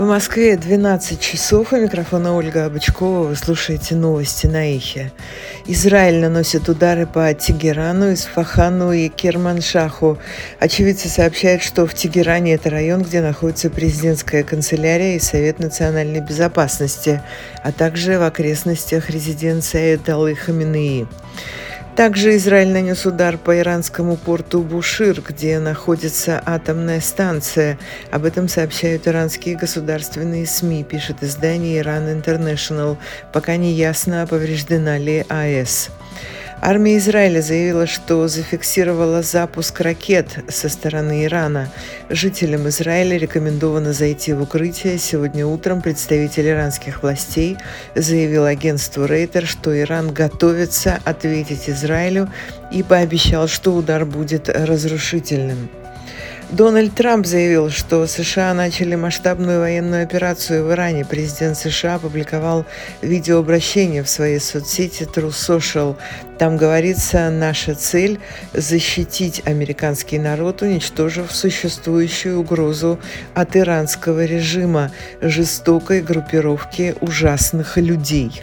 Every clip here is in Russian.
В Москве 12 часов. У микрофона Ольга Бычкова. Вы слушаете новости на Эхе. Израиль наносит удары по Тегерану, Исфахану и Керманшаху. Очевидцы сообщают, что в Тегеране, это район, где находится президентская канцелярия и Совет национальной безопасности, а также в окрестностях резиденции Аятоллы Хаменеи. Также Израиль нанес удар по иранскому порту Бушир, где находится атомная станция. Об этом сообщают иранские государственные СМИ, пишет издание Iran International. Пока не ясно, повреждена ли АЭС. Армия Израиля заявила, что зафиксировала запуск ракет со стороны Ирана. Жителям Израиля рекомендовано зайти в укрытие. Сегодня утром представитель иранских властей заявил агентству Рейтер, что Иран готовится ответить Израилю и пообещал, что удар будет разрушительным. Дональд Трамп заявил, что США начали масштабную военную операцию в Иране. Президент США опубликовал видеообращение в своей соцсети Truth Social. Там говорится: «Наша цель – защитить американский народ, уничтожив существующую угрозу от иранского режима, жестокой группировки ужасных людей».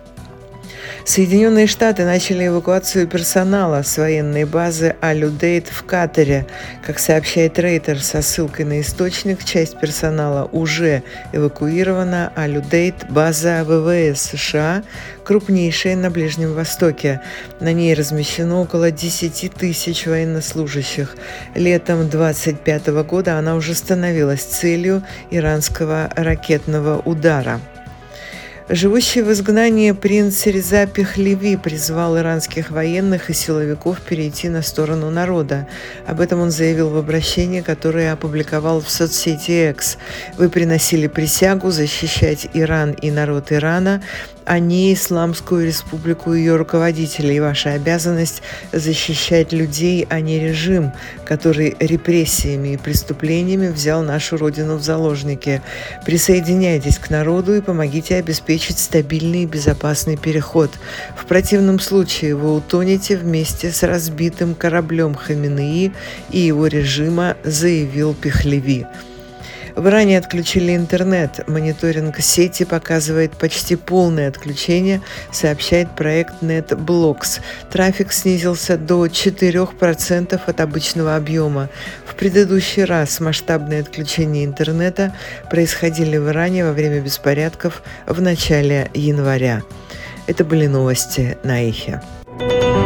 Соединенные Штаты начали эвакуацию персонала с военной базы Аль-Удейд в Катаре. Как сообщает Рейтер со ссылкой на источник, часть персонала уже эвакуирована. Аль-Удейд – база ВВС США, крупнейшая на Ближнем Востоке. На ней размещено около 10 тысяч военнослужащих. Летом 2025 года она уже становилась целью иранского ракетного удара. Живущий в изгнании принц Реза Пехлеви призвал иранских военных и силовиков перейти на сторону народа. Об этом он заявил в обращении, которое опубликовал в соцсети X. «Вы приносили присягу защищать Иран и народ Ирана, а не Исламскую республику и ее руководителей. Ваша обязанность – защищать людей, а не режим, который репрессиями и преступлениями взял нашу родину в заложники. Присоединяйтесь к народу и помогите обеспечить стабильный и безопасный переход. В противном случае вы утонете вместе с разбитым кораблем Хаменеи и его режима», заявил Пехлеви. В Иране отключили интернет. Мониторинг сети показывает почти полное отключение, сообщает проект NetBlocks. Трафик снизился до 4% от обычного объема. В предыдущий раз масштабные отключения интернета происходили в Иране во время беспорядков в начале января. Это были новости на Эхе.